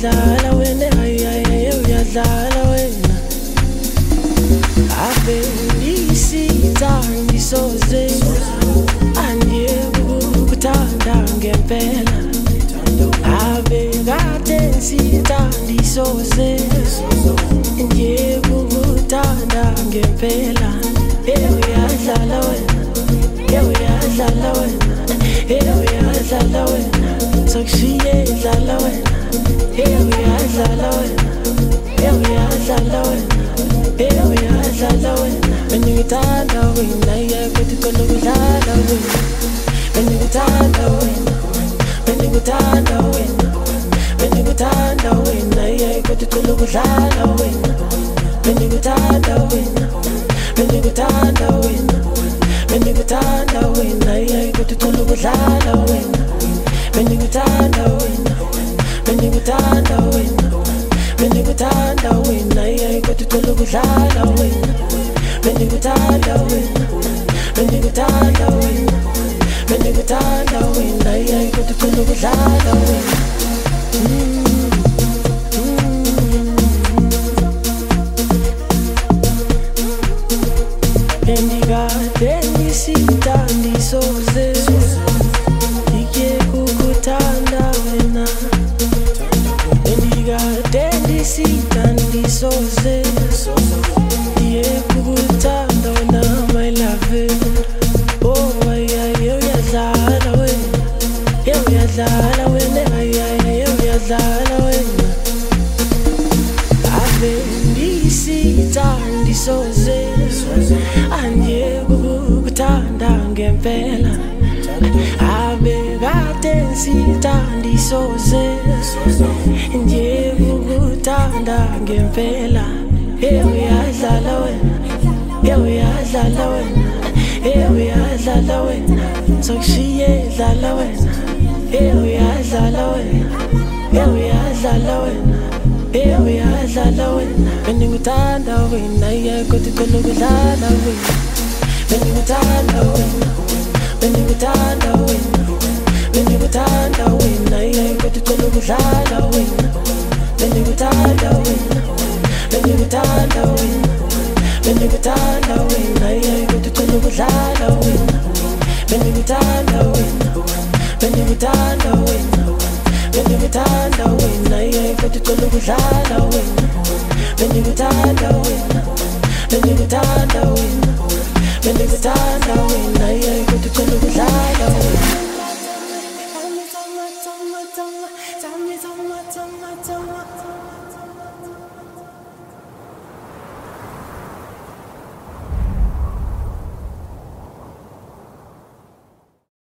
uyadlala wena uyadlala wena ave ngisitha ngisoze angiyekukuthanda ngempela ave kade nsitha ngisoze angiyekukuthanda ngempela uyadlala wena uyadlala wena uyadlala wena sokushiye dlala wena uyadlala wena uyadlala wena uyadlala wena benikuthanda wena yekuthikolo kudlala wena benikuthanda wena benikuthanda wena benikuthanda wena yekuthikolo kudlala wena benikuthanda wena benikuthanda wena benikuthanda wena yekuthikolo kudlala wena benikuthanda wena benikuthanda wena benikuthanda wena yekuthikolo kudlala wena benikuthanda wena benikuthanda wena benikuthanda wena yekuthikolo kudlala wena bendigade ngisitha ndisoze ikekukuthanda wena bendigade ngisitha ndisoze ikekukuthanda wena my love oh uyadlala wena uyadlala wena uyadlala wena ave ngisitha ndisoze angiyekukuthanda ngempela ave kade nsitha ndisoze angiyekukuthanda ngempela uyadlala wena uyadlala wena uyadlala wena sokushiye dlala wena uyadlala wena uyadlala wena uyadlala wena benikuthanda wena yekuthikolo kudlala wena benikuthanda wena benikuthanda wena benikuthanda wena yekuthikolo kudlala wena benikuthanda wena benikuthanda wena benikuthanda wena yekuthikolo kudlala wena benikuthanda wena benikuthanda wena benikuthanda wena yekuthikolo kudlala wena benikuthanda wena benikuthanda wena benikuthanda wena yekuthikolo kudlala wena Tell me